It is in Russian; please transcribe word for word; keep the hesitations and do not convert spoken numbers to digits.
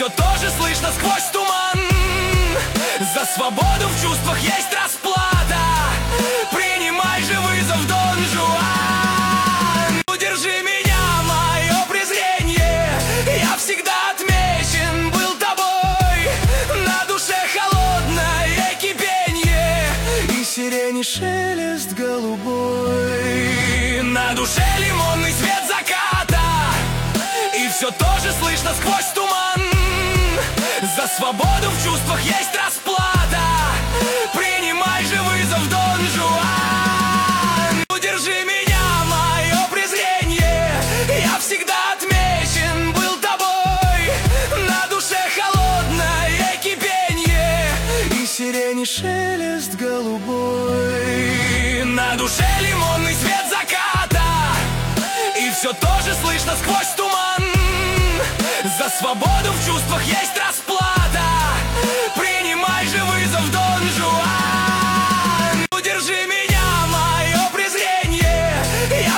все тоже слышно сквозь туман. За свободу в чувствах есть расплата. Принимай же вызов, Дон Жуан. Удержи меня, мое презрение. Я всегда отмечен был тобой. На душе холодное кипенье и сирени шелест голубой. На душе лимонный свет заката, и все тоже слышно сквозь туман. За свободу в чувствах есть расплата. Принимай же вызов, Дон Жуан. Удержи меня, мое презрение. Я всегда отмечен был тобой. На душе холодное кипенье и сирени шелест голубой. На душе лимонный свет заката, и все тоже слышно сквозь туман. За свободу в чувствах есть расплата.